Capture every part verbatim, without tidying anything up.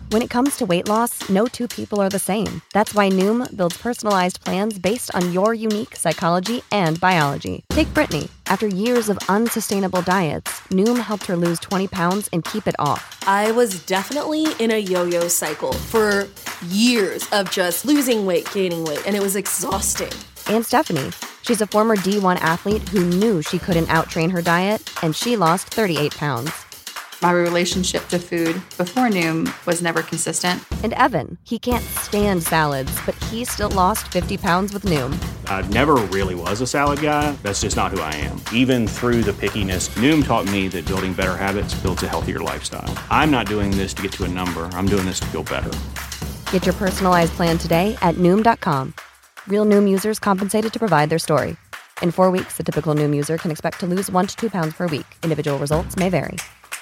When it comes to weight loss, no two people are the same. That's why Noom builds personalized plans based on your unique psychology and biology. Take Brittany. After years of unsustainable diets, Noom helped her lose twenty pounds and keep it off. I was definitely in a yo-yo cycle for years of just losing weight, gaining weight, and it was exhausting. And Stephanie. She's a former D one athlete who knew she couldn't outtrain her diet, and she lost thirty-eight pounds. My relationship to food before Noom was never consistent. And Evan, he can't stand salads, but he still lost fifty pounds with Noom. I never really was a salad guy. That's just not who I am. Even through the pickiness, Noom taught me that building better habits builds a healthier lifestyle. I'm not doing this to get to a number. I'm doing this to feel better. Get your personalized plan today at Noom dot com. Real Noom users compensated to provide their story. In four weeks, the typical Noom user can expect to lose one to two pounds per week. Individual results may vary.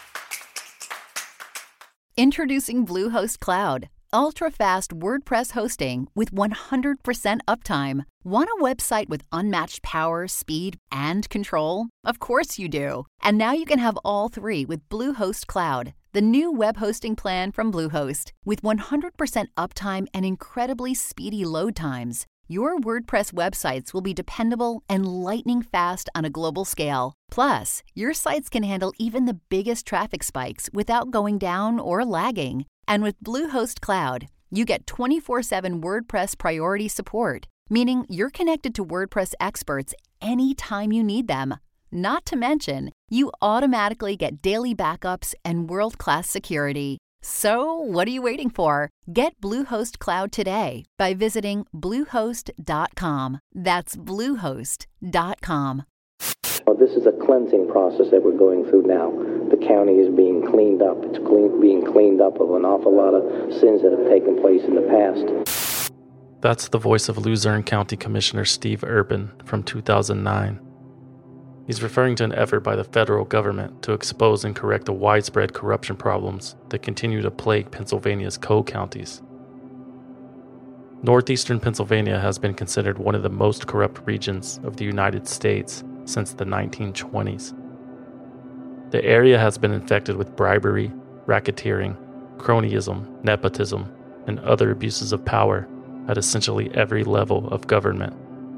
Introducing Bluehost Cloud, ultra-fast WordPress hosting with one hundred percent uptime. Want a website with unmatched power, speed, and control? Of course you do. And now you can have all three with Bluehost Cloud, the new web hosting plan from Bluehost. With one hundred percent uptime and incredibly speedy load times, your WordPress websites will be dependable and lightning fast on a global scale. Plus, your sites can handle even the biggest traffic spikes without going down or lagging. And with Bluehost Cloud, you get twenty-four seven WordPress priority support, meaning you're connected to WordPress experts anytime you need them. Not to mention, you automatically get daily backups and world-class security. So, what are you waiting for? Get Bluehost Cloud today by visiting bluehost dot com. That's bluehost dot com. Well, this is a cleansing process that we're going through now. The county is being cleaned up. It's clean, being cleaned up of an awful lot of sins that have taken place in the past. That's the voice of Luzerne County Commissioner Steve Urban from two thousand nine. He's referring to an effort by the federal government to expose and correct the widespread corruption problems that continue to plague Pennsylvania's coal counties. Northeastern Pennsylvania has been considered one of the most corrupt regions of the United States since the nineteen twenties. The area has been infected with bribery, racketeering, cronyism, nepotism, and other abuses of power at essentially every level of government.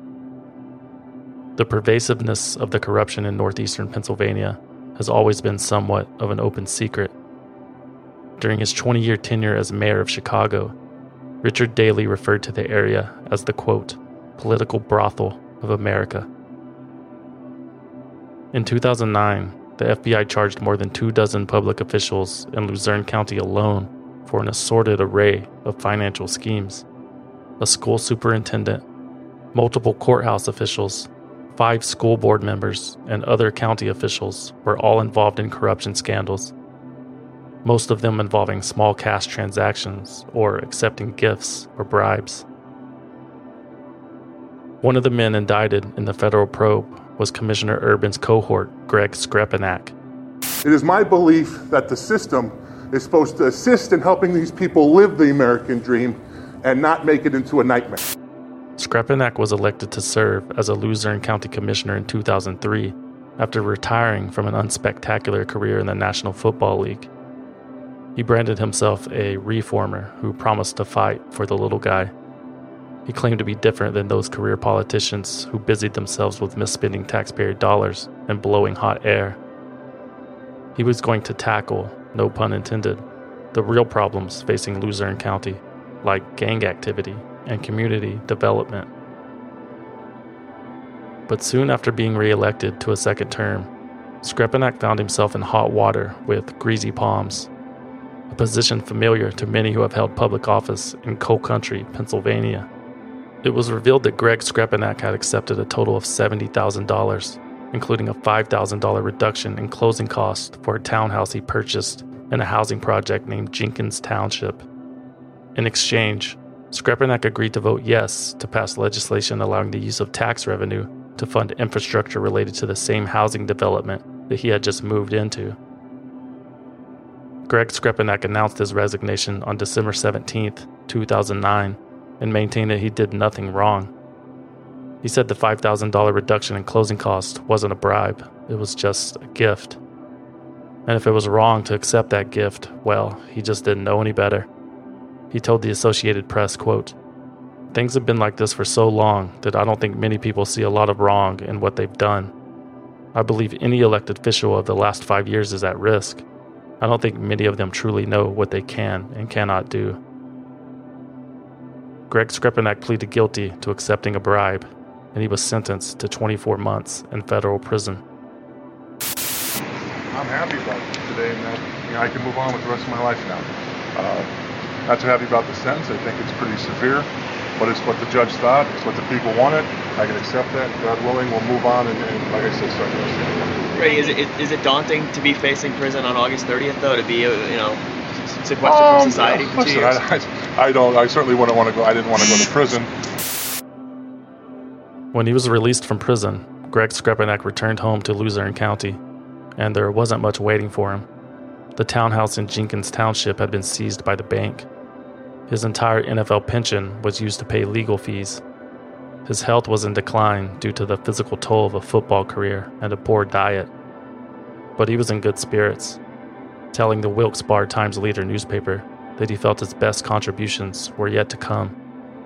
The pervasiveness of the corruption in northeastern Pennsylvania has always been somewhat of an open secret. During his twenty-year tenure as mayor of Chicago, Richard Daley referred to the area as the, quote, political brothel of America. In two thousand nine, the F B I charged more than two dozen public officials in Luzerne County alone for an assorted array of financial schemes. A school superintendent, multiple courthouse officials, five school board members, and other county officials were all involved in corruption scandals, most of them involving small cash transactions or accepting gifts or bribes. One of the men indicted in the federal probe was Commissioner Urban's cohort, Greg Skrepenak. It is my belief that the system is supposed to assist in helping these people live the American dream and not make it into a nightmare. Skrepenak was elected to serve as a Luzerne County Commissioner in two thousand three after retiring from an unspectacular career in the National Football League. He branded himself a reformer who promised to fight for the little guy. He claimed to be different than those career politicians who busied themselves with misspending taxpayer dollars and blowing hot air. He was going to tackle, no pun intended, the real problems facing Luzerne County, like gang activity and community development. But soon after being re-elected to a second term, Skrepenak found himself in hot water with greasy palms, a position familiar to many who have held public office in coal country, Pennsylvania. It was revealed that Greg Skrepenak had accepted a total of seventy thousand dollars, including a five thousand dollars reduction in closing costs for a townhouse he purchased in a housing project named Jenkins Township. In exchange, Skrepenak agreed to vote yes to pass legislation allowing the use of tax revenue to fund infrastructure related to the same housing development that he had just moved into. Greg Skrepenak announced his resignation on December seventeenth, two thousand nine, and maintained that he did nothing wrong. He said the five thousand dollars reduction in closing costs wasn't a bribe, it was just a gift. And if it was wrong to accept that gift, well, he just didn't know any better. He told the Associated Press, quote, "Things have been like this for so long that I don't think many people see a lot of wrong in what they've done. I believe any elected official of the last five years is at risk. I don't think many of them truly know what they can and cannot do." Greg Skrepenak pleaded guilty to accepting a bribe, and he was sentenced to twenty-four months in federal prison. I'm happy about it today, and that you know, I can move on with the rest of my life now. Uh, not so happy about the sentence. I think it's pretty severe, but it's what the judge thought. It's what the people wanted. I can accept that. God willing, we'll move on, and, and like I said, start the rest of Ray, is it is it daunting to be facing prison on August thirtieth, though, to be, you know, sequestered um, from society for listen, two years? I, I, I don't. I certainly wouldn't want to go. I didn't want to go to prison. When he was released from prison, Greg Skrepenak returned home to Luzerne County, and there wasn't much waiting for him. The townhouse in Jenkins Township had been seized by the bank. His entire N F L pension was used to pay legal fees. His health was in decline due to the physical toll of a football career and a poor diet. But he was in good spirits, telling the Wilkes-Barre Times-Leader newspaper that he felt his best contributions were yet to come.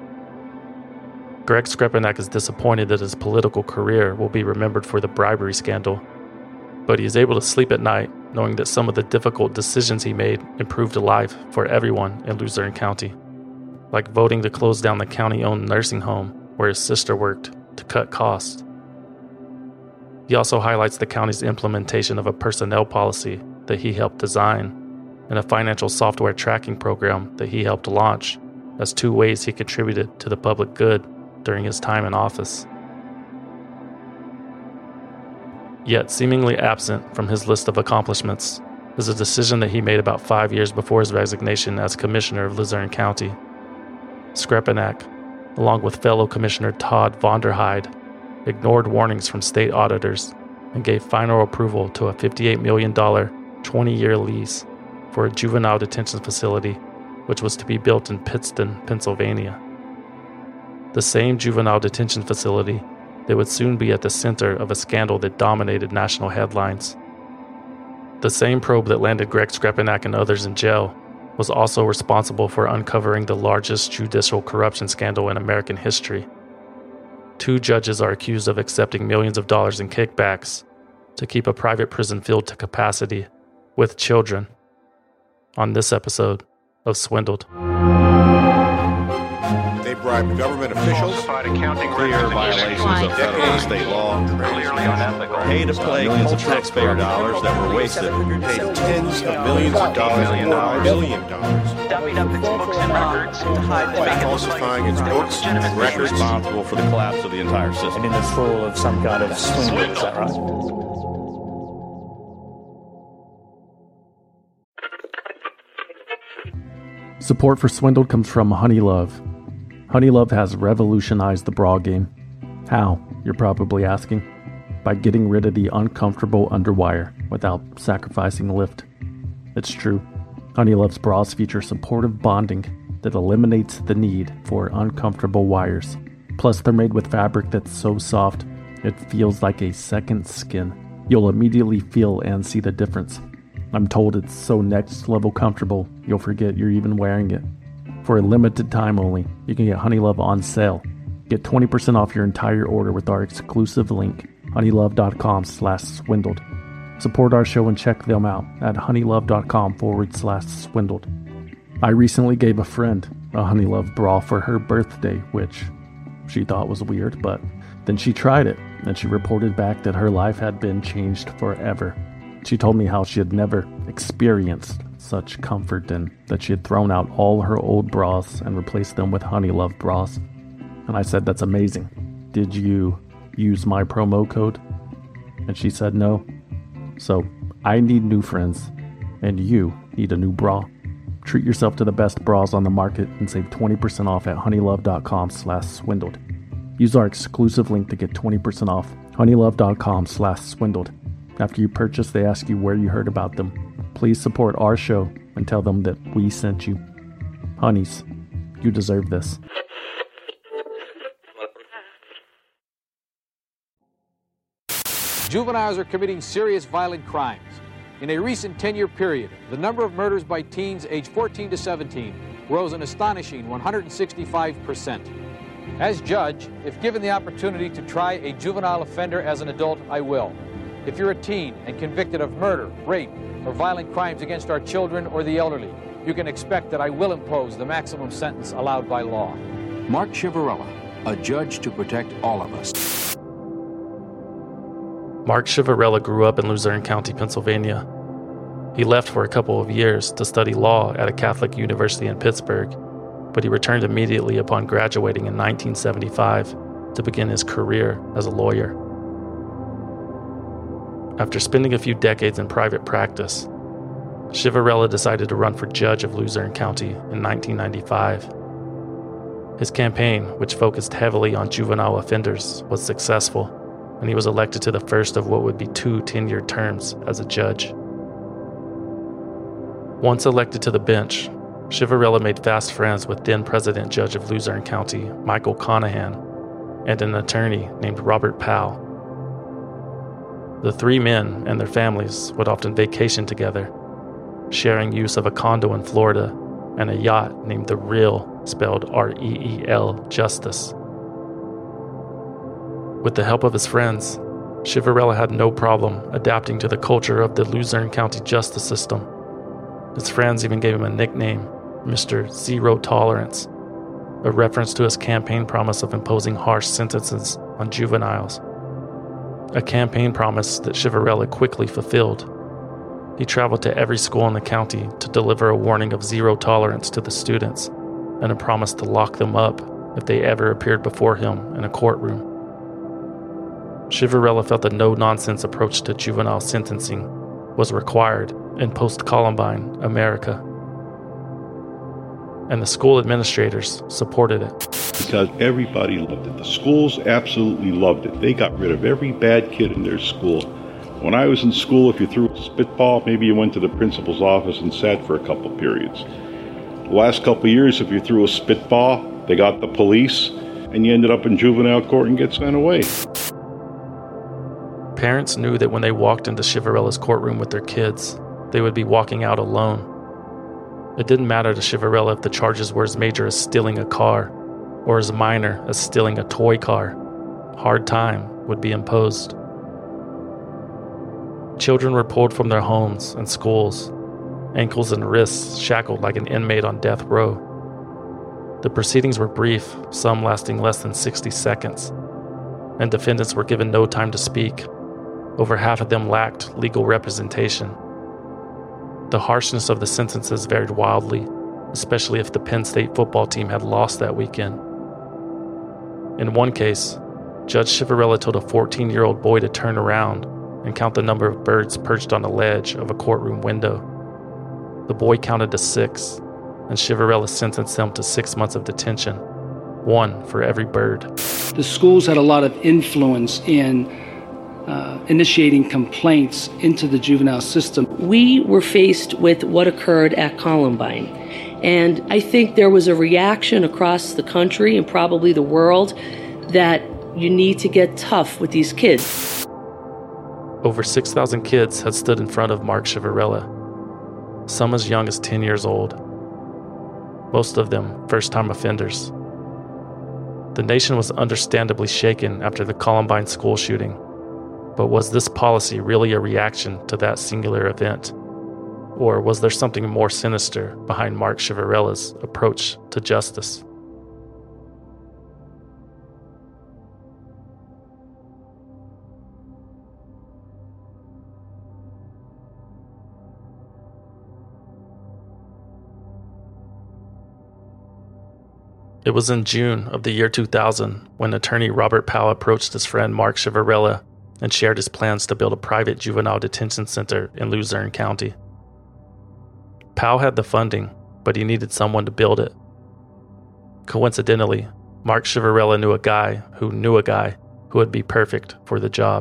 Greg Skrepenak is disappointed that his political career will be remembered for the bribery scandal, but he is able to sleep at night knowing that some of the difficult decisions he made improved life for everyone in Luzerne County, like voting to close down the county-owned nursing home where his sister worked to cut costs. He also highlights the county's implementation of a personnel policy that he helped design and a financial software tracking program that he helped launch as two ways he contributed to the public good during his time in office. Yet seemingly absent from his list of accomplishments is a decision that he made about five years before his resignation as commissioner of Luzerne County. Skrepenak, along with fellow Commissioner Todd Vonderheide, ignored warnings from state auditors and gave final approval to a fifty-eight million dollars twenty-year lease for a juvenile detention facility which was to be built in Pittston, Pennsylvania. The same juvenile detention facility that would soon be at the center of a scandal that dominated national headlines. The same probe that landed Greg Skrepenak and others in jail was also responsible for uncovering the largest judicial corruption scandal in American history. Two judges are accused of accepting millions of dollars in kickbacks to keep a private prison filled to capacity with children. On this episode of Swindled. They bribed government officials, clear violations of federal and state law, pay to play millions of taxpayer dollars that were wasted, paid tens of millions of dollars, million dollars, billion dollars, dummied up its books and records to hide the by falsifying its books and records, responsible for the collapse of the entire system. And in the full of some kind of swindle, is that right? Support for Swindled comes from Honeylove. Honeylove has revolutionized the bra game. How, you're probably asking? By getting rid of the uncomfortable underwire without sacrificing lift. It's true. Honeylove's bras feature supportive bonding that eliminates the need for uncomfortable wires. Plus, they're made with fabric that's so soft, it feels like a second skin. You'll immediately feel and see the difference. I'm told it's so next level comfortable, you'll forget you're even wearing it. For a limited time only, you can get Honeylove on sale. Get twenty percent off your entire order with our exclusive link, honeylove.com slash swindled. Support our show and check them out at honeylove.com forward slash swindled. I recently gave a friend a Honeylove bra for her birthday, which she thought was weird, but then she tried it, and she reported back that her life had been changed forever. She told me how she had never experienced such comfort and that she had thrown out all her old bras and replaced them with Honeylove bras. And I said, that's amazing. Did you use my promo code? And she said no. So I need new friends, and you need a new bra. Treat yourself to the best bras on the market and save twenty percent off at honeylove.com slash swindled. Use our exclusive link to get twenty percent off, honeylove.com slash swindled. After you purchase, they ask you where you heard about them. Please support our show and tell them that we sent you. Honeys, you deserve this. Juveniles are committing serious violent crimes. In a recent ten-year period, the number of murders by teens aged fourteen to seventeen rose an astonishing one hundred sixty-five percent. As judge, if given the opportunity to try a juvenile offender as an adult, I will. If you're a teen and convicted of murder, rape, or violent crimes against our children or the elderly, you can expect that I will impose the maximum sentence allowed by law. Mark Ciavarella, a judge to protect all of us. Mark Ciavarella grew up in Luzerne County, Pennsylvania. He left for a couple of years to study law at a Catholic university in Pittsburgh, but he returned immediately upon graduating in nineteen seventy-five to begin his career as a lawyer. After spending a few decades in private practice, Ciavarella decided to run for judge of Luzerne County in nineteen ninety-five. His campaign, which focused heavily on juvenile offenders, was successful, and he was elected to the first of what would be two ten-year terms as a judge. Once elected to the bench, Ciavarella made fast friends with then-president judge of Luzerne County, Michael Conahan, and an attorney named Robert Powell. The three men and their families would often vacation together, sharing use of a condo in Florida and a yacht named the Reel, spelled R E E L, Justice. With the help of his friends, Ciavarella had no problem adapting to the culture of the Luzerne County justice system. His friends even gave him a nickname, Mister Zero Tolerance, a reference to his campaign promise of imposing harsh sentences on juveniles. A campaign promise that Ciavarella quickly fulfilled. He traveled to every school in the county to deliver a warning of zero tolerance to the students and a promise to lock them up if they ever appeared before him in a courtroom. Ciavarella felt the no-nonsense approach to juvenile sentencing was required in post-Columbine America, and the school administrators supported it. Because everybody loved it. The schools absolutely loved it. They got rid of every bad kid in their school. When I was in school, if you threw a spitball, maybe you went to the principal's office and sat for a couple periods. The last couple of years, if you threw a spitball, they got the police, and you ended up in juvenile court and get sent away. Parents knew that when they walked into Ciavarella's courtroom with their kids, they would be walking out alone. It didn't matter to Ciavarella if the charges were as major as stealing a car or as minor as stealing a toy car. Hard time would be imposed. Children were pulled from their homes and schools, ankles and wrists shackled like an inmate on death row. The proceedings were brief, some lasting less than sixty seconds, and defendants were given no time to speak. Over half of them lacked legal representation. The harshness of the sentences varied wildly, especially if the Penn State football team had lost that weekend. In one case, Judge Ciavarella told a fourteen-year-old boy to turn around and count the number of birds perched on the ledge of a courtroom window. The boy counted to six, and Ciavarella sentenced him to six months of detention, one for every bird. The schools had a lot of influence in uh, initiating complaints into the juvenile system. We were faced with what occurred at Columbine, and I think there was a reaction across the country and probably the world that you need to get tough with these kids. Over six thousand kids had stood in front of Mark Ciavarella, some as young as ten years old, most of them first-time offenders. The nation was understandably shaken after the Columbine school shooting, but was this policy really a reaction to that singular event? Or was there something more sinister behind Mark Ciavarella's approach to justice? It was in June of the year two thousand when attorney Robert Powell approached his friend Mark Ciavarella and shared his plans to build a private juvenile detention center in Luzerne County. Powell had the funding, but he needed someone to build it. Coincidentally, Mark Ciavarella knew a guy who knew a guy who would be perfect for the job.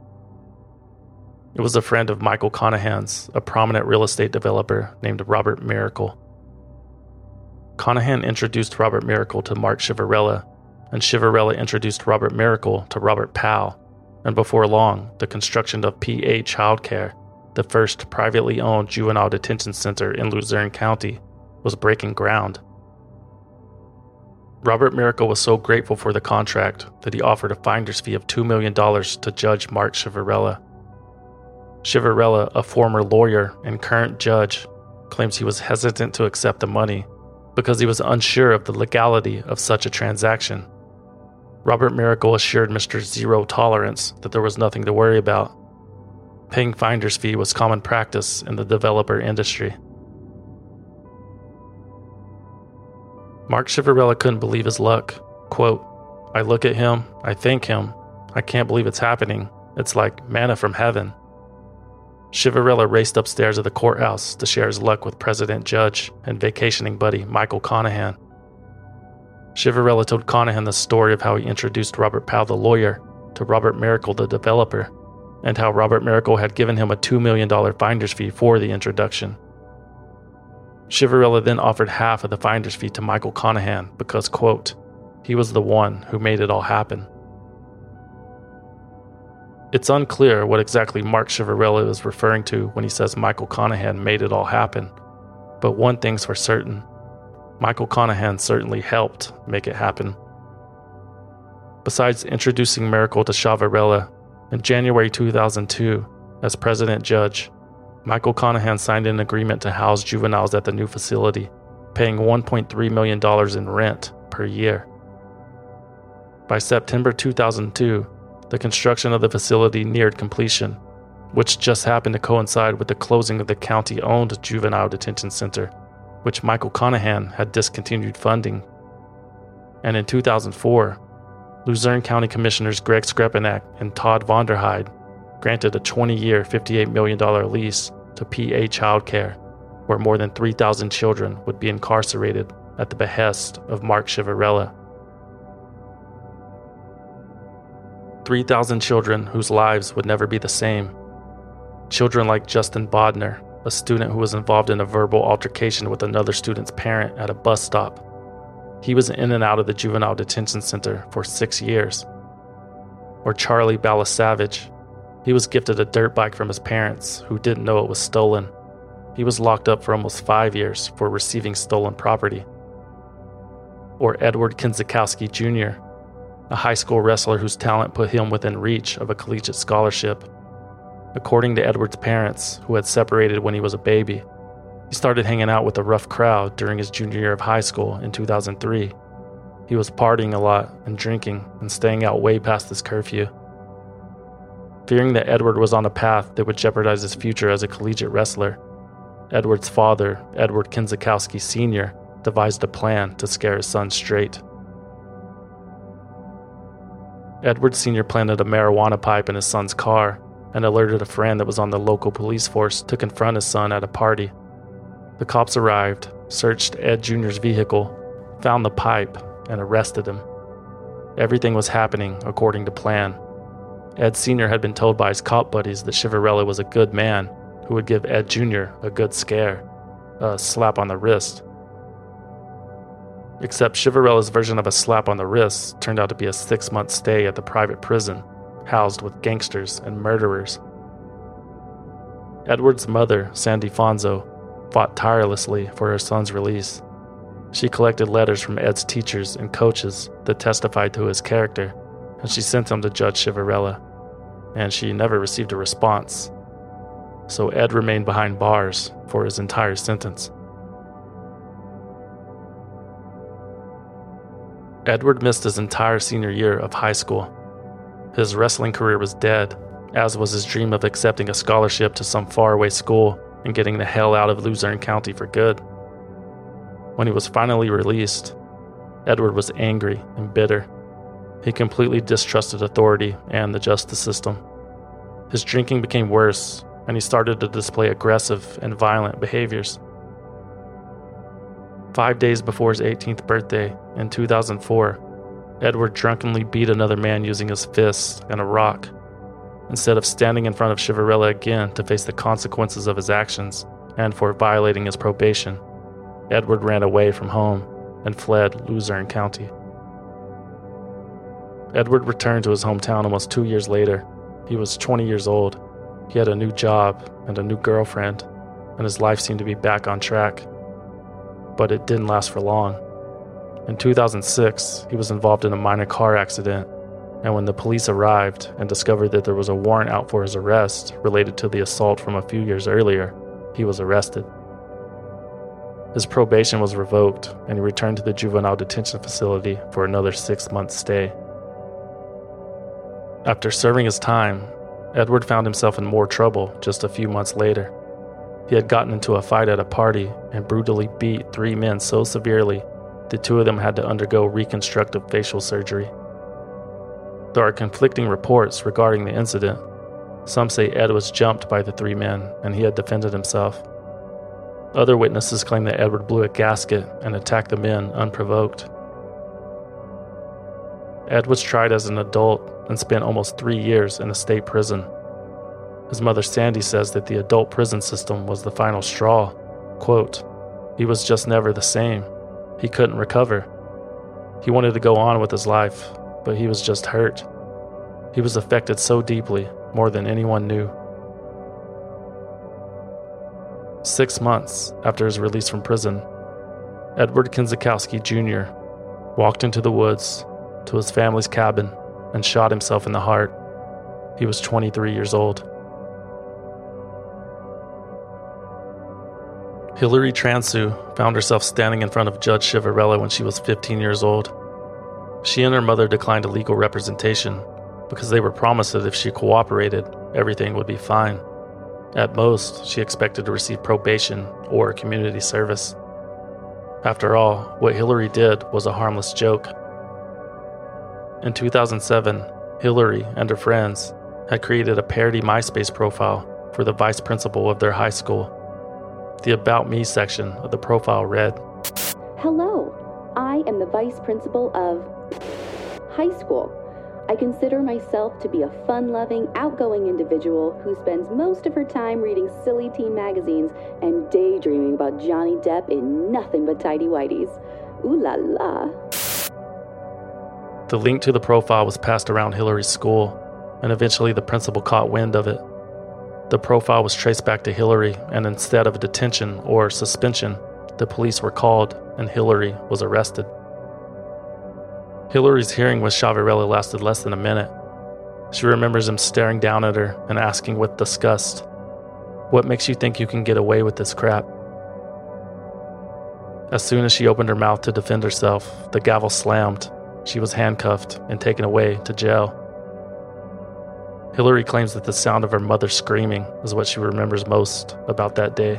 It was a friend of Michael Conahan's, a prominent real estate developer named Robert Miracle. Conahan introduced Robert Miracle to Mark Ciavarella, and Ciavarella introduced Robert Miracle to Robert Powell, and before long, the construction of P A Childcare the first privately owned juvenile detention center in Luzerne County, was breaking ground. Robert Miracle was so grateful for the contract that he offered a finder's fee of two million dollars to Judge Mark Ciavarella. Ciavarella, a former lawyer and current judge, claims he was hesitant to accept the money because he was unsure of the legality of such a transaction. Robert Miracle assured Mister Zero Tolerance that there was nothing to worry about. Paying finder's fee was common practice in the developer industry. Mark Ciavarella couldn't believe his luck. Quote, "I look at him, I thank him, I can't believe it's happening. It's like manna from heaven." Ciavarella raced upstairs to the courthouse to share his luck with President Judge and vacationing buddy Michael Conahan. Ciavarella told Conahan the story of how he introduced Robert Powell, the lawyer, to Robert Miracle, the developer, and how Robert Miracle had given him a two million dollars finder's fee for the introduction. Ciavarella then offered half of the finder's fee to Michael Conahan because, quote, "he was the one who made it all happen." It's unclear what exactly Mark Ciavarella is referring to when he says Michael Conahan made it all happen, but one thing's for certain: Michael Conahan certainly helped make it happen. Besides introducing Miracle to Ciavarella, in January two thousand two, as President Judge, Michael Conahan signed an agreement to house juveniles at the new facility, paying one point three million dollars in rent per year. By September two thousand two, the construction of the facility neared completion, which just happened to coincide with the closing of the county-owned juvenile detention center, which Michael Conahan had discontinued funding. And in two thousand four, Luzerne County Commissioners Greg Skrepenak and Todd Vonderheide granted a twenty-year, fifty-eight million dollars lease to P A Childcare, where more than three thousand children would be incarcerated at the behest of Mark Ciavarella. three thousand children whose lives would never be the same. Children like Justin Bodner, a student who was involved in a verbal altercation with another student's parent at a bus stop. He was in and out of the juvenile detention center for six years. Or Charlie Balasavage. He was gifted a dirt bike from his parents, who didn't know it was stolen. He was locked up for almost five years for receiving stolen property. Or Edward Kinzikowski Junior, a high school wrestler whose talent put him within reach of a collegiate scholarship. According to Edward's parents, who had separated when he was a baby, he started hanging out with a rough crowd during his junior year of high school in two thousand three. He was partying a lot and drinking and staying out way past his curfew. Fearing that Edward was on a path that would jeopardize his future as a collegiate wrestler, Edward's father, Edward Kinzikowski Senior, devised a plan to scare his son straight. Edward Senior planted a marijuana pipe in his son's car and alerted a friend that was on the local police force to confront his son at a party. The cops arrived, searched Ed Junior's vehicle, found the pipe, and arrested him. Everything was happening according to plan. Ed Senior had been told by his cop buddies that Ciavarella was a good man who would give Ed Junior a good scare, a slap on the wrist. Except Ciavarella's version of a slap on the wrist turned out to be a six-month stay at the private prison, housed with gangsters and murderers. Edward's mother, Sandy Fonzo, fought tirelessly for her son's release. She collected letters from Ed's teachers and coaches that testified to his character, and she sent them to Judge Ciavarella, and she never received a response. So Ed remained behind bars for his entire sentence. Edward missed his entire senior year of high school. His wrestling career was dead, as was his dream of accepting a scholarship to some faraway school and getting the hell out of Luzerne County for good. When he was finally released, Edward was angry and bitter. He completely distrusted authority and the justice system. His drinking became worse, and he started to display aggressive and violent behaviors. Five days before his eighteenth birthday, in two thousand four, Edward drunkenly beat another man using his fists and a rock. Instead of standing in front of Ciavarella again to face the consequences of his actions and for violating his probation, Edward ran away from home and fled Luzerne County. Edward returned to his hometown almost two years later. He was twenty years old. He had a new job and a new girlfriend, and his life seemed to be back on track. But it didn't last for long. In two thousand six, he was involved in a minor car accident, and when the police arrived and discovered that there was a warrant out for his arrest related to the assault from a few years earlier, he was arrested. His probation was revoked, and he returned to the juvenile detention facility for another six-month stay. After serving his time, Edward found himself in more trouble just a few months later. He had gotten into a fight at a party and brutally beat three men so severely that two of them had to undergo reconstructive facial surgery. There are conflicting reports regarding the incident. Some say Ed was jumped by the three men and he had defended himself. Other witnesses claim that Edward blew a gasket and attacked the men unprovoked. Ed was tried as an adult and spent almost three years in a state prison. His mother Sandy says that the adult prison system was the final straw. Quote, "He was just never the same. He couldn't recover. He wanted to go on with his life, but he was just hurt. He was affected so deeply, more than anyone knew." Six months after his release from prison, Edward Kinzikowski Junior walked into the woods to his family's cabin and shot himself in the heart. He was twenty-three years old. Hillary Transu found herself standing in front of Judge Ciavarella when she was fifteen years old. She and her mother declined a legal representation because they were promised that if she cooperated, everything would be fine. At most, she expected to receive probation or community service. After all, what Hillary did was a harmless joke. In two thousand seven, Hillary and her friends had created a parody MySpace profile for the vice principal of their high school. The About Me section of the profile read, "Hello, I am the vice principal of high school. I consider myself to be a fun-loving, outgoing individual who spends most of her time reading silly teen magazines and daydreaming about Johnny Depp in nothing but tighty-whities. Ooh la la." The link to the profile was passed around Hillary's school, and eventually the principal caught wind of it. The profile was traced back to Hillary, and instead of a detention or suspension, the police were called and Hillary was arrested. Hillary's hearing with Ciavarella lasted less than a minute. She remembers him staring down at her and asking with disgust, "What makes you think you can get away with this crap?" As soon as she opened her mouth to defend herself, the gavel slammed. She was handcuffed and taken away to jail. Hillary claims that the sound of her mother screaming is what she remembers most about that day.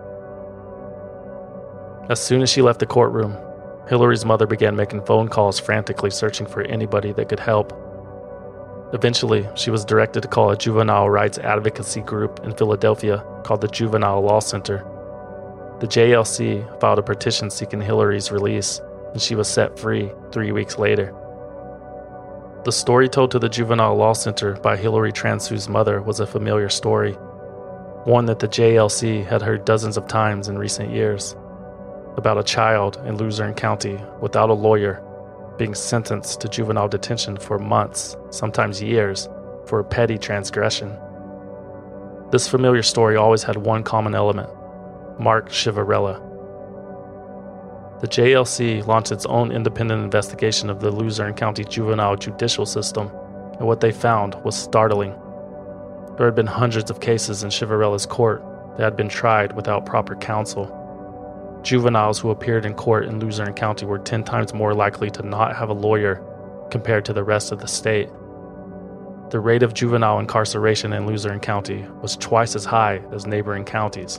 As soon as she left the courtroom, Hillary's mother began making phone calls frantically searching for anybody that could help. Eventually, she was directed to call a juvenile rights advocacy group in Philadelphia called the Juvenile Law Center. The J L C filed a petition seeking Hillary's release, and she was set free three weeks later. The story told to the Juvenile Law Center by Hillary Transu's mother was a familiar story, one that the J L C had heard dozens of times in recent years, about a child in Luzerne County without a lawyer being sentenced to juvenile detention for months, sometimes years, for a petty transgression. This familiar story always had one common element: Mark Ciavarella. The J L C launched its own independent investigation of the Luzerne County juvenile judicial system, and what they found was startling. There had been hundreds of cases in Ciavarella's court that had been tried without proper counsel. Juveniles who appeared in court in Luzerne County were ten times more likely to not have a lawyer compared to the rest of the state. The rate of juvenile incarceration in Luzerne County was twice as high as neighboring counties.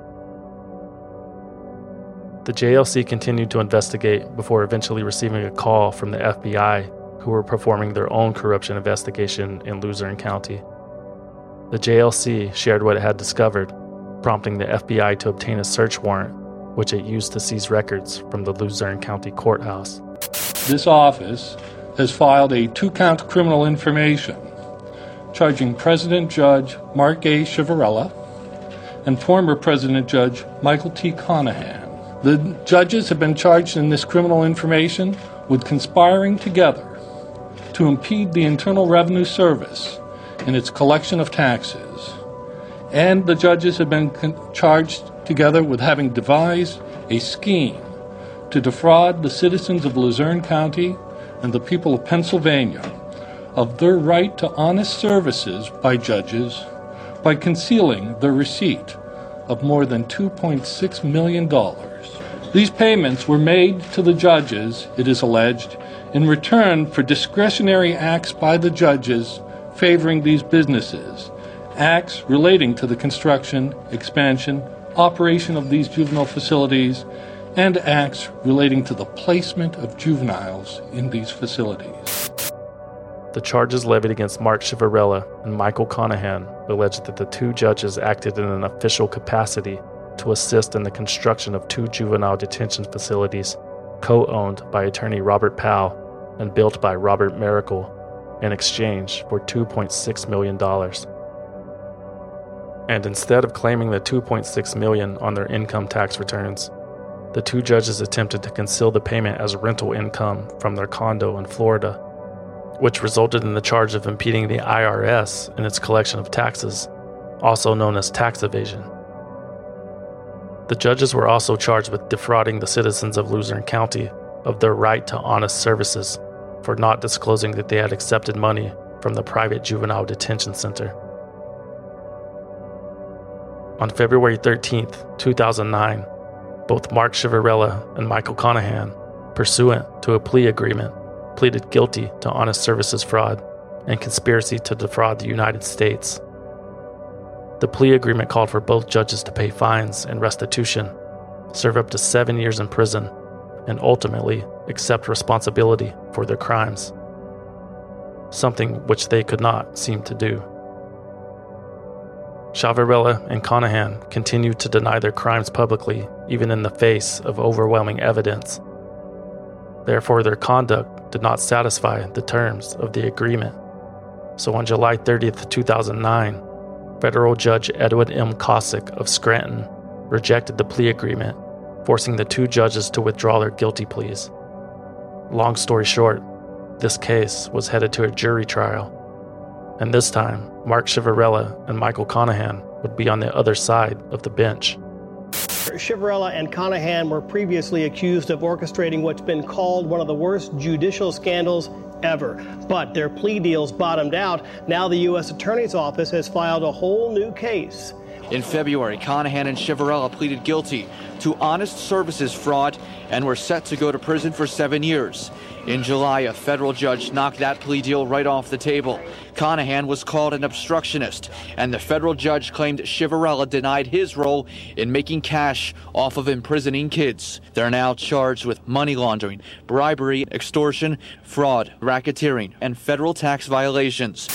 The J L C continued to investigate before eventually receiving a call from the F B I, who were performing their own corruption investigation in Luzerne County. The J L C shared what it had discovered, prompting the F B I to obtain a search warrant, which it used to seize records from the Luzerne County courthouse. This office has filed a two-count criminal information charging President Judge Mark A. Ciavarella and former President Judge Michael T. Conahan. The judges have been charged in this criminal information with conspiring together to impede the Internal Revenue Service in its collection of taxes. and the judges have been con- charged together with having devised a scheme to defraud the citizens of Luzerne County and the people of Pennsylvania of their right to honest services by judges by concealing the receipt of more than two point six million dollars. These payments were made to the judges, it is alleged, in return for discretionary acts by the judges favoring these businesses, acts relating to the construction, expansion, operation of these juvenile facilities, and acts relating to the placement of juveniles in these facilities. The charges levied against Mark Ciavarella and Michael Conahan alleged that the two judges acted in an official capacity to assist in the construction of two juvenile detention facilities co-owned by attorney Robert Powell and built by Robert Miracle in exchange for two point six million dollars. And instead of claiming the two point six million dollars on their income tax returns, the two judges attempted to conceal the payment as rental income from their condo in Florida, which resulted in the charge of impeding the I R S in its collection of taxes, also known as tax evasion. The judges were also charged with defrauding the citizens of Luzerne County of their right to honest services for not disclosing that they had accepted money from the private juvenile detention center. On February thirteenth, two thousand nine, both Mark Ciavarella and Michael Conahan, pursuant to a plea agreement, pleaded guilty to honest services fraud and conspiracy to defraud the United States. The plea agreement called for both judges to pay fines and restitution, serve up to seven years in prison, and ultimately accept responsibility for their crimes, something which they could not seem to do. Ciavarella and Conahan continued to deny their crimes publicly, even in the face of overwhelming evidence. Therefore, their conduct did not satisfy the terms of the agreement. So on July thirtieth, two thousand nine, Federal Judge Edwin M. Cossack of Scranton rejected the plea agreement, forcing the two judges to withdraw their guilty pleas. Long story short, this case was headed to a jury trial, and this time, Mark Ciavarella and Michael Conahan would be on the other side of the bench. Ciavarella and Conahan were previously accused of orchestrating what's been called one of the worst judicial scandals ever. But their plea deals bottomed out. Now the U S Attorney's Office has filed a whole new case. In February, Conahan and Ciavarella pleaded guilty to honest services fraud and were set to go to prison for seven years. In July, a federal judge knocked that plea deal right off the table. Conahan was called an obstructionist, and the federal judge claimed Ciavarella denied his role in making cash off of imprisoning kids. They're now charged with money laundering, bribery, extortion, fraud, racketeering, and federal tax violations.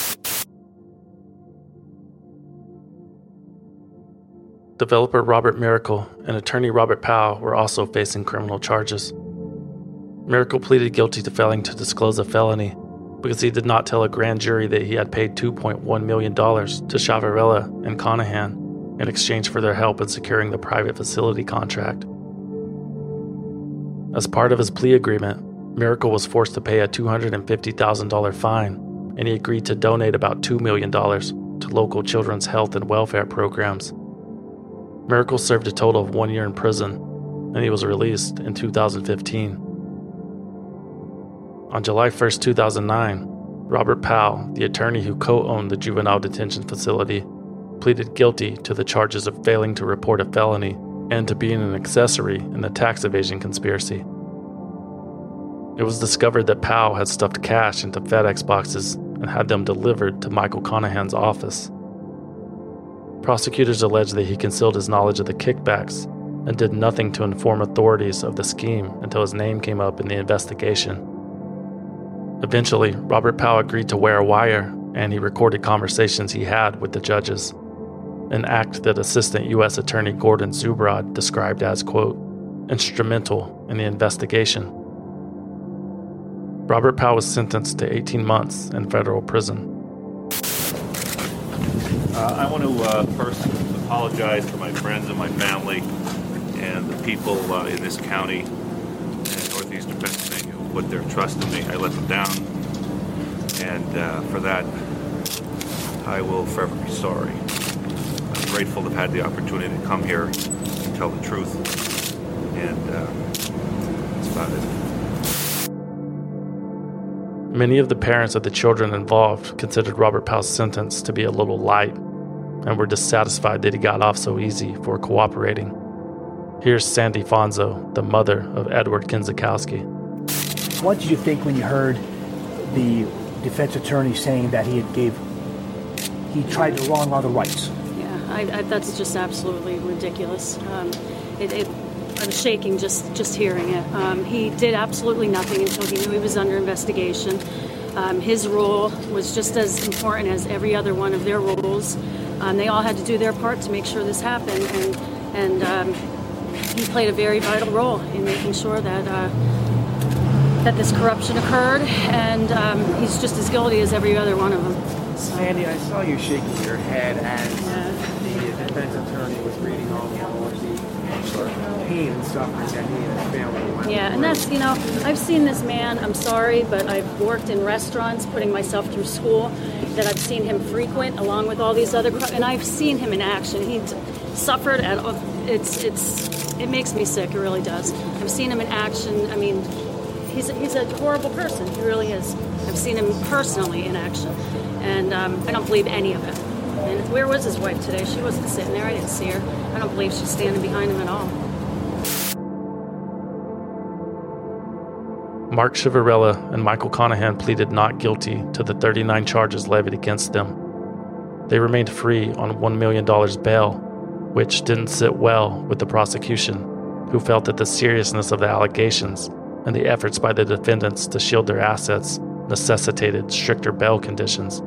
Developer Robert Miracle and attorney Robert Powell were also facing criminal charges. Miracle pleaded guilty to failing to disclose a felony because he did not tell a grand jury that he had paid two point one million dollars to Ciavarella and Conahan in exchange for their help in securing the private facility contract. As part of his plea agreement, Miracle was forced to pay a two hundred fifty thousand dollars fine, and he agreed to donate about two million dollars to local children's health and welfare programs. Miracle served a total of one year in prison, and he was released in two thousand fifteen. On July first, two thousand nine, Robert Powell, the attorney who co-owned the juvenile detention facility, pleaded guilty to the charges of failing to report a felony and to being an accessory in the tax evasion conspiracy. It was discovered that Powell had stuffed cash into FedEx boxes and had them delivered to Michael Conahan's office. Prosecutors alleged that he concealed his knowledge of the kickbacks and did nothing to inform authorities of the scheme until his name came up in the investigation. Eventually, Robert Powell agreed to wear a wire, and he recorded conversations he had with the judges, an act that Assistant U S Attorney Gordon Zubrod described as, quote, instrumental in the investigation. Robert Powell was sentenced to eighteen months in federal prison. Uh, I want to uh, first apologize to my friends and my family and the people uh, in this county and northeastern Pennsylvania who put their trust in me. I let them down, and uh, for that, I will forever be sorry. grateful to have had the opportunity to come here and tell the truth. And uh, that's about it. Many of the parents of the children involved considered Robert Powell's sentence to be a little light and were dissatisfied that he got off so easy for cooperating. Here's Sandy Fonzo, the mother of Edward Kinzikowski. What did you think when you heard the defense attorney saying that he had gave, he tried to wrong all the rights? Yeah, I, I, that's just absolutely ridiculous. Um, it, it, I was shaking just, just hearing it. Um, he did absolutely nothing until he knew he was under investigation. Um, his role was just as important as every other one of their roles. Um, they all had to do their part to make sure this happened, and and um, he played a very vital role in making sure that uh, that this corruption occurred, and um, he's just as guilty as every other one of them. So. Sandy, I saw you shaking your head as yeah. the defense attorney was reading all the pain and suffering that he and his family went Yeah, and that's, you know, I've seen this man, I'm sorry, but I've worked in restaurants, putting myself through school, that I've seen him frequent along with all these other, and I've seen him in action. He suffered at, it's, it's, it makes me sick, it really does. I've seen him in action. I mean, he's a, he's a horrible person, he really is. I've seen him personally in action, and um, I don't believe any of it. And where was his wife today? She wasn't sitting there, I didn't see her. I don't believe she's standing behind him at all. Mark Ciavarella and Michael Conahan pleaded not guilty to the thirty-nine charges levied against them. They remained free on one million dollars bail, which didn't sit well with the prosecution, who felt that the seriousness of the allegations and the efforts by the defendants to shield their assets necessitated stricter bail conditions.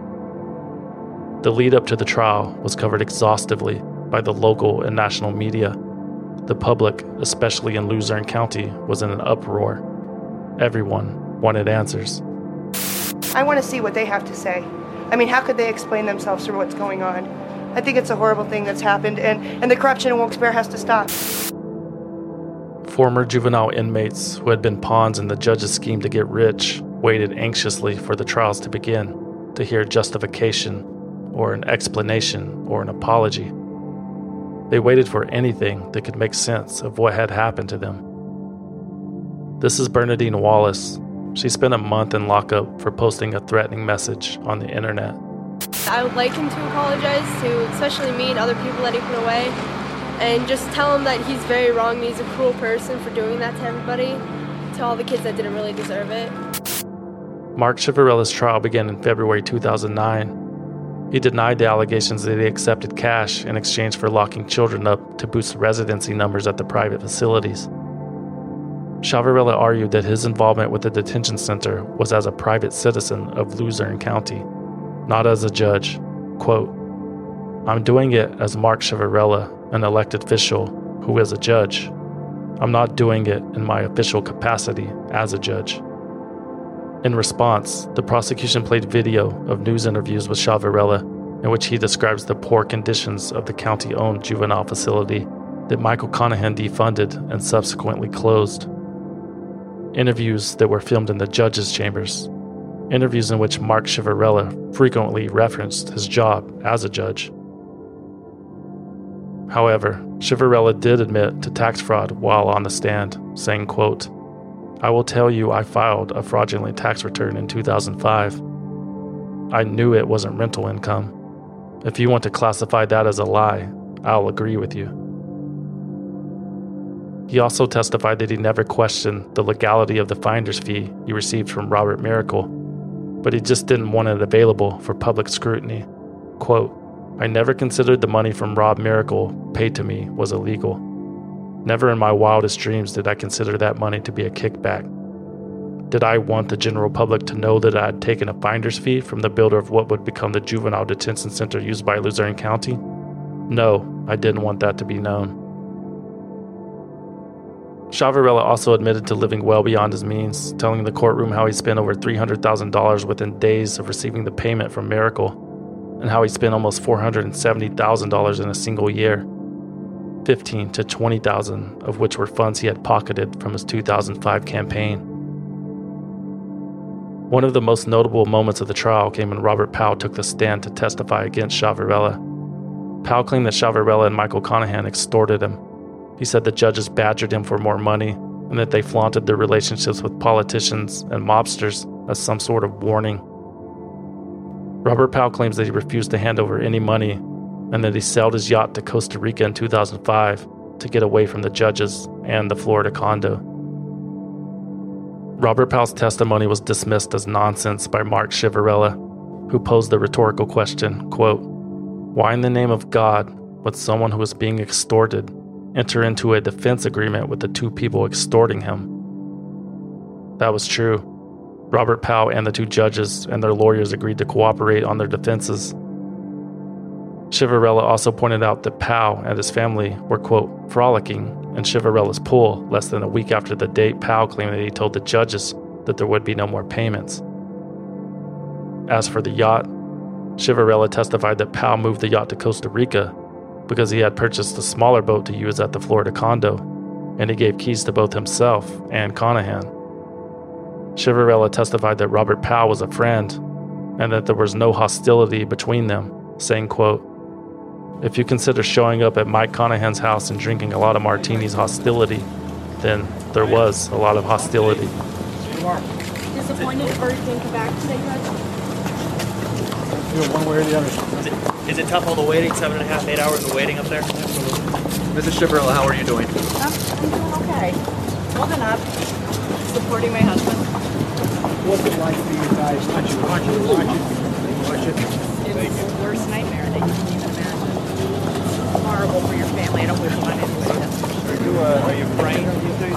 The lead up to the trial was covered exhaustively by the local and national media. The public, especially in Luzerne County, was in an uproar. Everyone wanted answers. I want to see what they have to say. I mean, how could they explain themselves for what's going on? I think it's a horrible thing that's happened, and, and the corruption in Wilkes-Barre has to stop. Former juvenile inmates who had been pawns in the judge's scheme to get rich waited anxiously for the trials to begin to hear justification or an explanation or an apology. They waited for anything that could make sense of what had happened to them. This is Bernadine Wallace. She spent a month in lockup for posting a threatening message on the internet. I would like him to apologize to especially me and other people that he put away, and just tell him that he's very wrong and he's a cruel person for doing that to everybody, to all the kids that didn't really deserve it. Mark Ciavarella's trial began in February two thousand nine. He denied the allegations that he accepted cash in exchange for locking children up to boost residency numbers at the private facilities. Ciavarella argued that his involvement with the detention center was as a private citizen of Luzerne County, not as a judge. Quote, "I'm doing it as Mark Ciavarella, an elected official who is a judge. I'm not doing it in my official capacity as a judge." In response, the prosecution played video of news interviews with Ciavarella in which he describes the poor conditions of the county-owned juvenile facility that Michael Conahan defunded and subsequently closed. Interviews that were filmed in the judge's chambers. Interviews in which Mark Ciavarella frequently referenced his job as a judge. However, Ciavarella did admit to tax fraud while on the stand, saying, quote, "I will tell you I filed a fraudulent tax return in two thousand five. I knew it wasn't rental income. If you want to classify that as a lie, I'll agree with you." He also testified that he never questioned the legality of the finder's fee he received from Robert Miracle, but he just didn't want it available for public scrutiny. Quote, "I never considered the money from Rob Miracle paid to me was illegal. Never in my wildest dreams did I consider that money to be a kickback. Did I want the general public to know that I had taken a finder's fee from the builder of what would become the juvenile detention center used by Luzerne County? No, I didn't want that to be known." Ciavarella also admitted to living well beyond his means, telling the courtroom how he spent over three hundred thousand dollars within days of receiving the payment from Miracle, and how he spent almost four hundred seventy thousand dollars in a single year, fifteen to twenty thousand dollars of which were funds he had pocketed from his two thousand five campaign. One of the most notable moments of the trial came when Robert Powell took the stand to testify against Ciavarella. Powell claimed that Ciavarella and Michael Conahan extorted him. He said the judges badgered him for more money and that they flaunted their relationships with politicians and mobsters as some sort of warning. Robert Powell claims that he refused to hand over any money and that he sailed his yacht to Costa Rica in two thousand five to get away from the judges and the Florida condo. Robert Powell's testimony was dismissed as nonsense by Mark Ciavarella, who posed the rhetorical question, quote, "Why in the name of God would someone who is being extorted enter into a defense agreement with the two people extorting him?" That was true. Robert Powell and the two judges and their lawyers agreed to cooperate on their defenses. Ciavarella also pointed out that Powell and his family were, quote, frolicking in Ciavarella's pool less than a week after the date Powell claimed that he told the judges that there would be no more payments. As for the yacht, Ciavarella testified that Powell moved the yacht to Costa Rica because he had purchased a smaller boat to use at the Florida condo, and he gave keys to both himself and Conahan. Ciavarella testified that Robert Powell was a friend and that there was no hostility between them, saying, quote, "If you consider showing up at Mike Conahan's house and drinking a lot of martinis hostility, then there was a lot of hostility." Disappointed if Bird didn't come back today, Judge? Either one way or the other. Is it, is it tough all the waiting, seven and a half, eight hours of waiting up there? Missus Ciavarella, how are you doing? I'm, I'm doing okay. Holding up. Supporting my husband. What's it like for you guys? Watch it, watch it, watch it. Watch it. It's the worst nightmare that you can even imagine. It's horrible for your family. I don't wish it on anybody. That's for sure. Are you, uh, are you praying these days?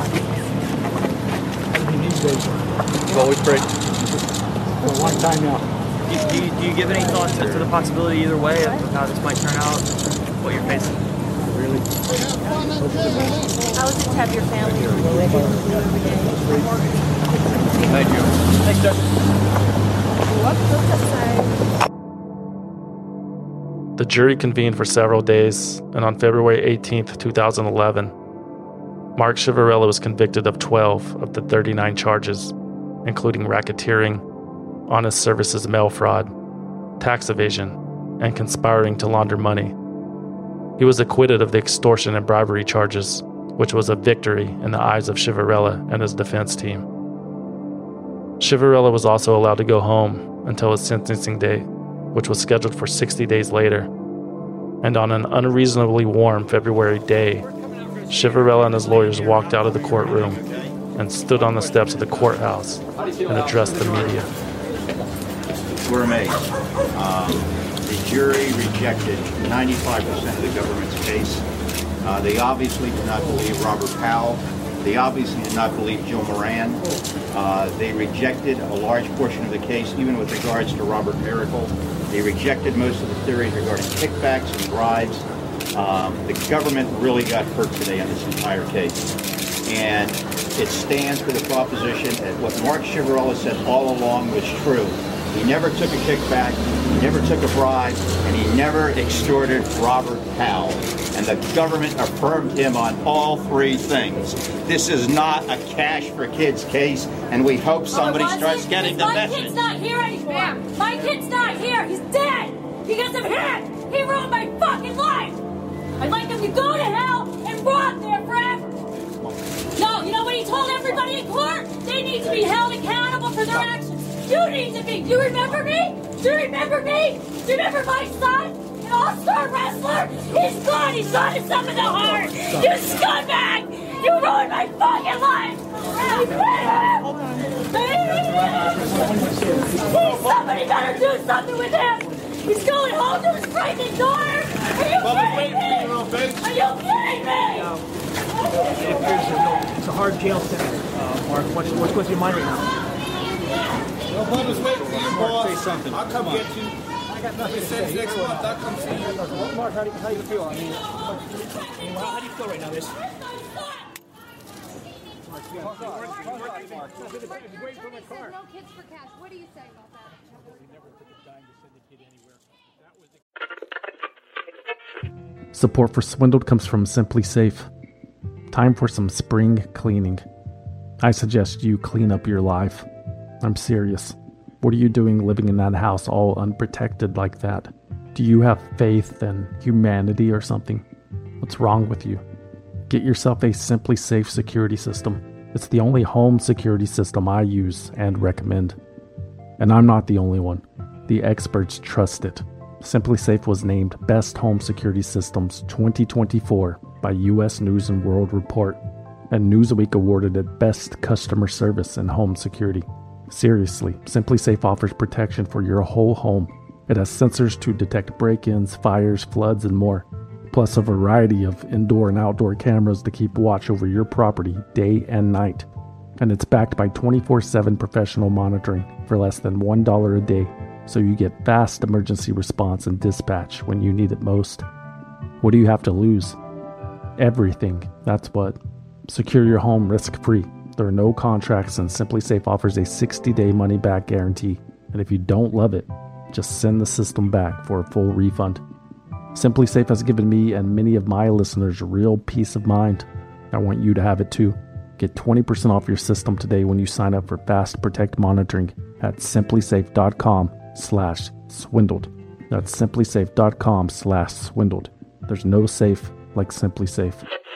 These days. You've always prayed? For a long time now. Do you, do you, do you give any thought to, to the possibility either way of how this might turn out, what you're facing? Really? How is it to have your family every day? Thank you. Thanks, Judge. The jury convened for several days, and on February eighteenth, twenty eleven, Mark Ciavarella was convicted of twelve of the thirty-nine charges, including racketeering, honest services mail fraud, tax evasion, and conspiring to launder money. He was acquitted of the extortion and bribery charges, which was a victory in the eyes of Ciavarella and his defense team. Ciavarella was also allowed to go home until his sentencing date, which was scheduled for sixty days later. And on an unreasonably warm February day, Ciavarella and his lawyers walked out of the courtroom and stood on the steps of the courthouse and addressed the media. We're amazed. Um, the jury rejected ninety-five percent of the government's case. Uh, they obviously did not believe Robert Powell. They obviously did not believe Jill Moran. Uh, they rejected a large portion of the case, even with regards to Robert Miracle. They rejected most of the theories regarding kickbacks and bribes. Um, the government really got hurt today on this entire case. And it stands for the proposition that what Mark Ciavarella said all along was true. He never took a kickback, he never took a bribe, and he never extorted Robert Powell. And the government affirmed him on all three things. This is not a cash for kids case, and we hope somebody oh, starts getting the my message. My kid's not here anymore. My kid's not here. He's dead because of him. He ruined my fucking life. I'd like him to go to hell and rot there forever. No, you know what he told everybody in court? They need to be held accountable for their actions. You need to be. Do you remember me? Do you remember me? Do you remember my son? An all-star wrestler? He's gone. He's gone to some of the heart. You scumbag! You ruined my fucking life! Please, somebody better do something with him! He's going home to his pregnant daughter! Are you kidding me? Are you kidding me? It's a hard jail sentence, uh, Mark. What's, what's with your mind right now? Well, Bubba's waiting for you, boss. Say something. I'll come get you. I got nothing to say. Next month, I'll come see you. Mark, how do you, how do you feel? I mean, how do you feel right now, this? Support for Swindled comes from Simply Safe. Time for some spring cleaning. I suggest you clean up your life. I'm serious. What are you doing living in that house all unprotected like that? Do you have faith in humanity or something? What's wrong with you? Get yourself a Simply Safe security system. It's the only home security system I use and recommend. And I'm not the only one. The experts trust it. Simply Safe was named Best Home Security Systems twenty twenty-four by U S News and World Report, and Newsweek awarded it Best Customer Service in Home Security. Seriously, Simply Safe offers protection for your whole home. It has sensors to detect break-ins, fires, floods, and more, plus a variety of indoor and outdoor cameras to keep watch over your property day and night. And it's backed by twenty-four seven professional monitoring for less than one dollar a day, so you get fast emergency response and dispatch when you need it most. What do you have to lose? Everything, that's what. Secure your home risk-free. There are no contracts, and Simply Safe offers a sixty-day money-back guarantee. And if you don't love it, just send the system back for a full refund. Simply Safe has given me and many of my listeners real peace of mind. I want you to have it too. Get twenty percent off your system today when you sign up for Fast Protect monitoring at simplysafe.com slash swindled. That's simplysafe.com slash swindled. There's no safe like Simply Safe.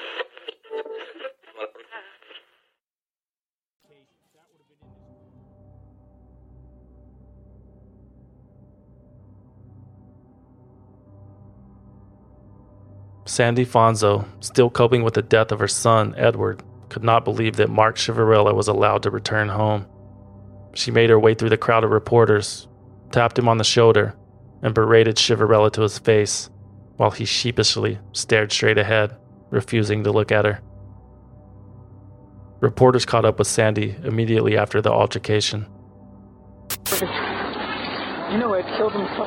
Sandy Fonzo, still coping with the death of her son, Edward, could not believe that Mark Ciavarella was allowed to return home. She made her way through the crowd of reporters, tapped him on the shoulder, and berated Ciavarella to his face, while he sheepishly stared straight ahead, refusing to look at her. Reporters caught up with Sandy immediately after the altercation. You know Ed killed himself.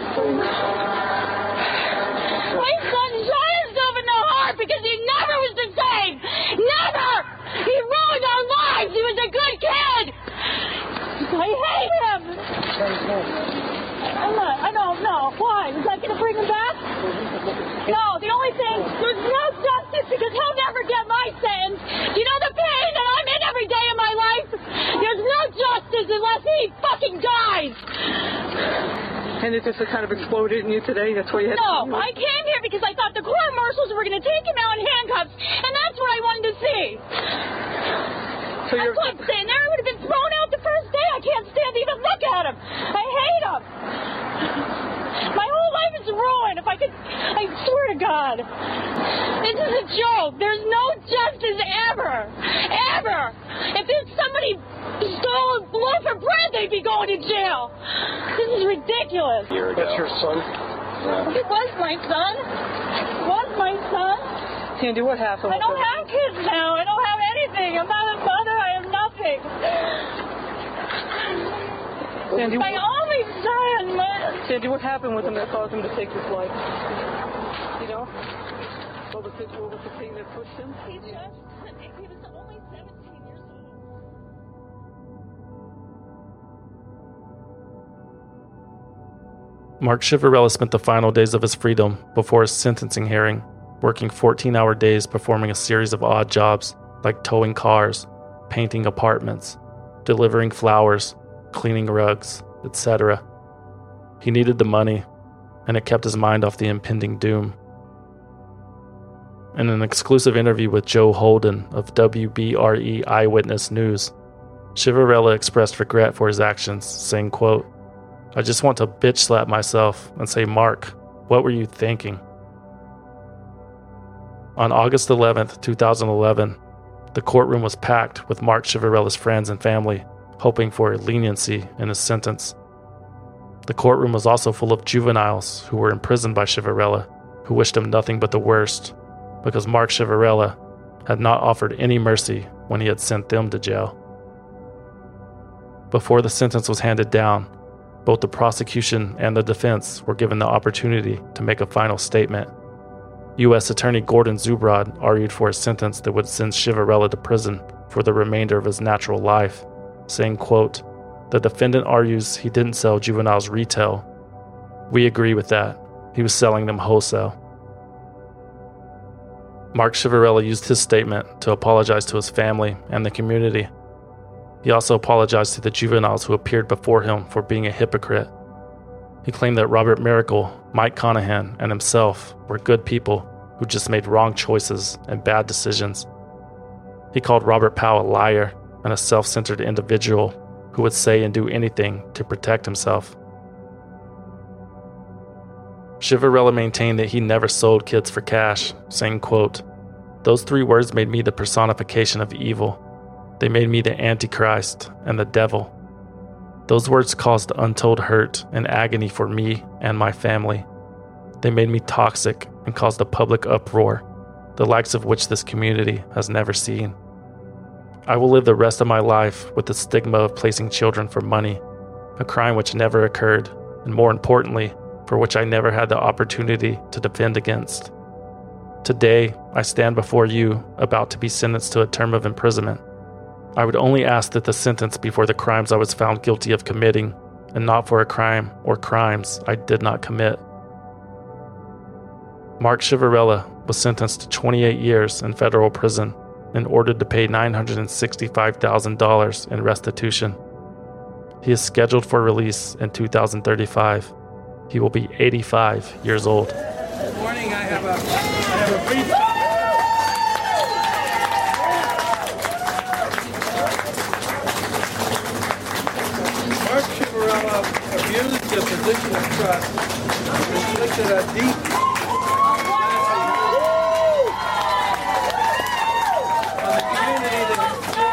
My son shot himself in the heart because he never was the same! Never! He ruined our lives! He was a good kid! I hate him! I'm not, I don't know. Why? Is that going to bring him back? No, the only thing, there's no justice because he'll never get my sentence. You know the pain that I'm in every day of my life? There's no justice unless he fucking dies! And it just kind of exploded in you today? That's why you had No, to... I came here because I thought the court marshals were going to take him out in handcuffs, and that's what I wanted to see. So that's what I'm saying. There, I would have been thrown out the first day. I can't stand to even look at him. I hate him. My whole life is ruined. If I could, I swear to God. This is a joke. There's no justice ever. Ever. If there's somebody stole a loaf of bread, they'd be going to jail. This is ridiculous. That's your son? Yeah. It was my son. It was my son. Sandy, what happened? I don't have kids now. I don't have anything. I'm not a mother. I have nothing. Sandy, my only son. My... Sandy, what happened with him that caused him to take his life? You know? What was, it, what was the thing that pushed him? He just, he was only seventeen years old. Mark Ciavarella spent the final days of his freedom before his sentencing hearing, working fourteen-hour days performing a series of odd jobs like towing cars, painting apartments, delivering flowers, cleaning rugs, et cetera. He needed the money, and it kept his mind off the impending doom. In an exclusive interview with Joe Holden of W B R E Eyewitness News, Ciavarella expressed regret for his actions, saying, quote, "I just want to bitch slap myself and say, Mark, what were you thinking?" On August eleventh, twenty eleven, the courtroom was packed with Mark Ciavarella's friends and family, hoping for leniency in his sentence. The courtroom was also full of juveniles who were imprisoned by Ciavarella, who wished him nothing but the worst, because Mark Ciavarella had not offered any mercy when he had sent them to jail. Before the sentence was handed down, both the prosecution and the defense were given the opportunity to make a final statement. U S Attorney Gordon Zubrod argued for a sentence that would send Ciavarella to prison for the remainder of his natural life, saying, quote, "The defendant argues he didn't sell juveniles retail. We agree with that. He was selling them wholesale." Mark Ciavarella used his statement to apologize to his family and the community. He also apologized to the juveniles who appeared before him for being a hypocrite. He claimed that Robert Miracle, Mike Conahan, and himself were good people who just made wrong choices and bad decisions. He called Robert Powell a liar and a self-centered individual who would say and do anything to protect himself. Ciavarella maintained that he never sold kids for cash, saying, quote, "Those three words made me the personification of evil. They made me the Antichrist and the devil. Those words caused untold hurt and agony for me and my family. They made me toxic and caused a public uproar, the likes of which this community has never seen. I will live the rest of my life with the stigma of placing children for money, a crime which never occurred, and more importantly, for which I never had the opportunity to defend against. Today, I stand before you, about to be sentenced to a term of imprisonment. I would only ask that the sentence be for the crimes I was found guilty of committing, and not for a crime or crimes I did not commit." Mark Ciavarella was sentenced to twenty-eight years in federal prison and ordered to pay nine hundred sixty-five thousand dollars in restitution. He is scheduled for release in two thousand thirty-five. He will be eighty-five years old. Good morning. I have a, I have a brief. Mark Ciavarella abused the position of trust and inflicted a deep on the community that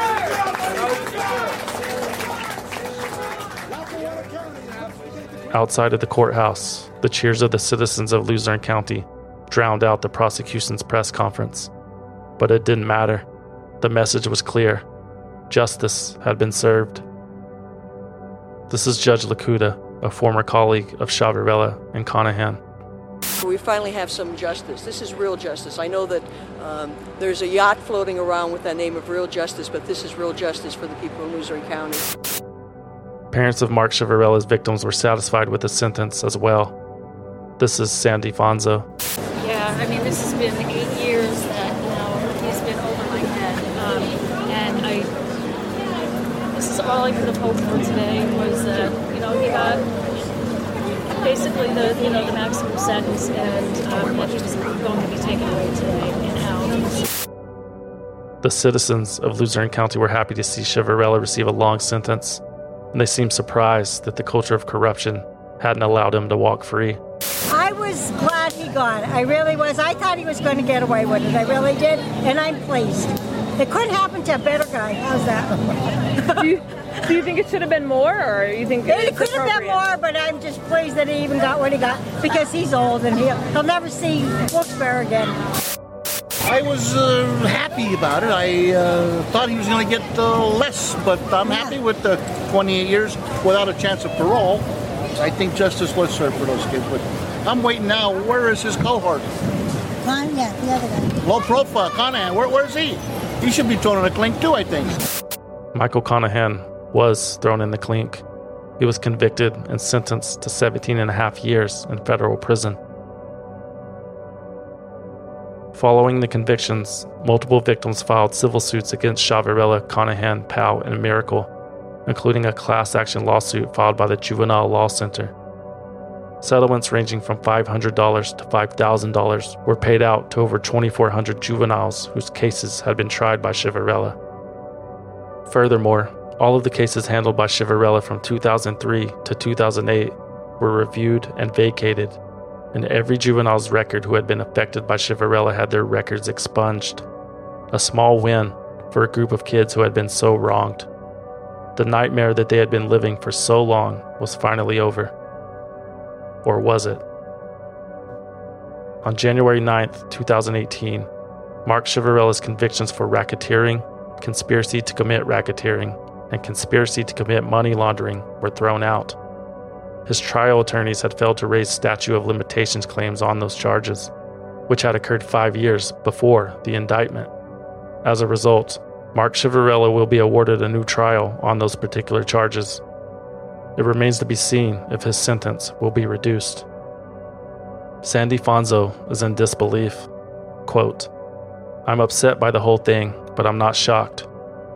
Outside of the courthouse, the cheers of the citizens of Luzerne County drowned out the prosecution's press conference. But it didn't matter. The message was clear. Justice had been served. This is Judge Lakuta, a former colleague of Ciavarella and Conahan. We finally have some justice. This is real justice. I know that um, there's a yacht floating around with that name of real justice, but this is real justice for the people in Luzerne County. Parents of Mark Ciavarella's victims were satisfied with the sentence as well. This is Sandy Fonzo. Yeah, I mean, this has been eight years that, you know, he's been over my head. Um, and I, this is all I could have hoped for today was that, you know, he got basically the, you know, the maximum sentence and um, that he was going to be taken away today and out. The citizens of Luzerne County were happy to see Ciavarella receive a long sentence, and they seemed surprised that the culture of corruption hadn't allowed him to walk free. I was glad he got it. I really was. I thought he was going to get away with it. I really did, and I'm pleased. It couldn't happen to a better guy. How's that? do, you, do you think it should have been more, or you think it, it could have been more? But I'm just pleased that he even got what he got because he's old and he'll he'll never see Wilkes-Barre again. I was uh, happy about it. I uh, thought he was going to get uh, less, but I'm yeah. happy with the twenty-eight years without a chance of parole. I think justice was served for those kids, but I'm waiting now. Where is his cohort? Con, yeah, the other guy. Low profile, Conahan. Where, where's he? He should be thrown in a clink too, I think. Michael Conahan was thrown in the clink. He was convicted and sentenced to seventeen and a half years in federal prison. Following the convictions, multiple victims filed civil suits against Ciavarella, Conahan, Powell, and Miracle, including a class action lawsuit filed by the Juvenile Law Center. Settlements ranging from five hundred dollars to five thousand dollars were paid out to over twenty-four hundred juveniles whose cases had been tried by Ciavarella. Furthermore, all of the cases handled by Ciavarella from two thousand three to two thousand eight were reviewed and vacated, and every juvenile's record who had been affected by Ciavarella had their records expunged. A small win for a group of kids who had been so wronged. The nightmare that they had been living for so long was finally over. Or was it? On January ninth, twenty eighteen, Mark Ciavarella's convictions for racketeering, conspiracy to commit racketeering, and conspiracy to commit money laundering were thrown out. His trial attorneys had failed to raise statute of limitations claims on those charges, which had occurred five years before the indictment. As a result, Mark Ciavarella will be awarded a new trial on those particular charges. It remains to be seen if his sentence will be reduced. Sandy Fonzo is in disbelief. Quote, "I'm upset by the whole thing, but I'm not shocked.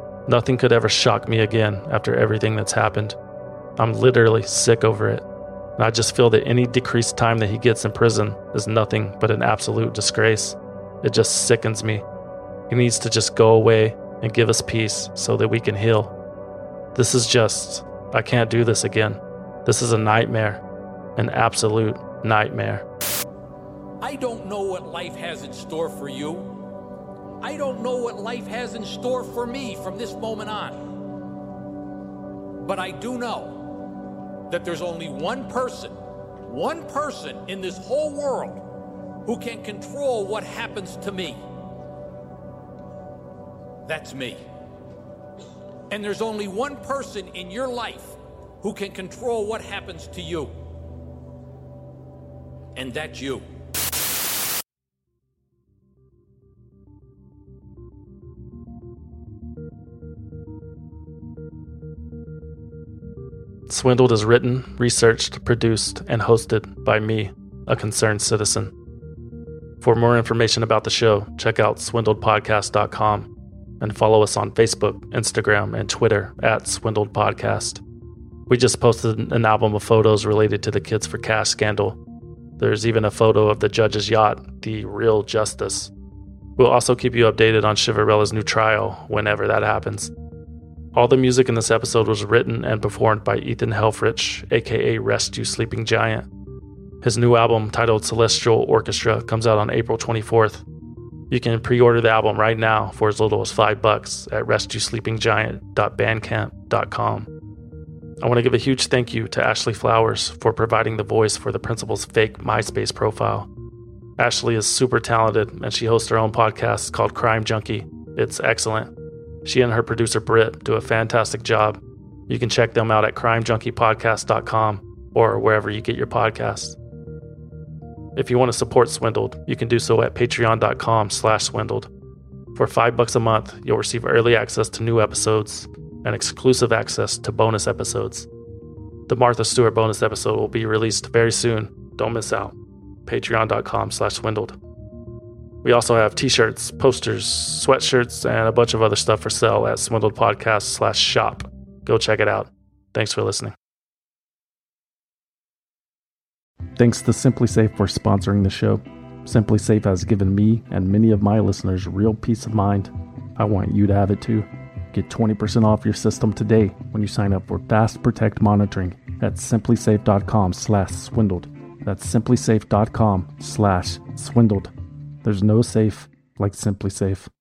Nothing could ever shock me again after everything that's happened. I'm literally sick over it. And I just feel that any decreased time that he gets in prison is nothing but an absolute disgrace. It just sickens me. He needs to just go away and give us peace so that we can heal. This is just, I can't do this again. This is a nightmare, an absolute nightmare. I don't know what life has in store for you. I don't know what life has in store for me from this moment on. But I do know that there's only one person, one person in this whole world who can control what happens to me. That's me. And there's only one person in your life who can control what happens to you. And that's you. Swindled is written, researched, produced, and hosted by me, a concerned citizen. For more information about the show, check out swindled podcast dot com and follow us on Facebook, Instagram, and Twitter at Swindled Podcast. We just posted an album of photos related to the Kids for Cash scandal. There's even a photo of the judge's yacht, the Real Justice. We'll also keep you updated on Chivarella's new trial whenever that happens. All the music in this episode was written and performed by Ethan Helfrich, aka Rescue Sleeping Giant. His new album, titled Celestial Orchestra, comes out on April twenty-fourth. You can pre-order the album right now for as little as five bucks at rescue sleeping giant dot bandcamp dot com. I want to give a huge thank you to Ashley Flowers for providing the voice for the principal's fake MySpace profile. Ashley is super talented, and she hosts her own podcast called Crime Junkie. It's excellent. She and her producer Britt do a fantastic job. You can check them out at crime junkie podcast dot com or wherever you get your podcasts. If you want to support Swindled, you can do so at patreon dot com slash swindled. For five bucks a month, you'll receive early access to new episodes and exclusive access to bonus episodes. The Martha Stewart bonus episode will be released very soon. Don't miss out. patreon dot com slash swindled. We also have t-shirts, posters, sweatshirts, and a bunch of other stuff for sale at swindled podcast slash shop. Go check it out. Thanks for listening. Thanks to SimpliSafe for sponsoring the show. SimpliSafe has given me and many of my listeners real peace of mind. I want you to have it too. Get twenty percent off your system today when you sign up for Fast Protect monitoring at simplysafe dot com slash swindled. That's simplysafe dot com slash swindled. There's no safe like SimpliSafe.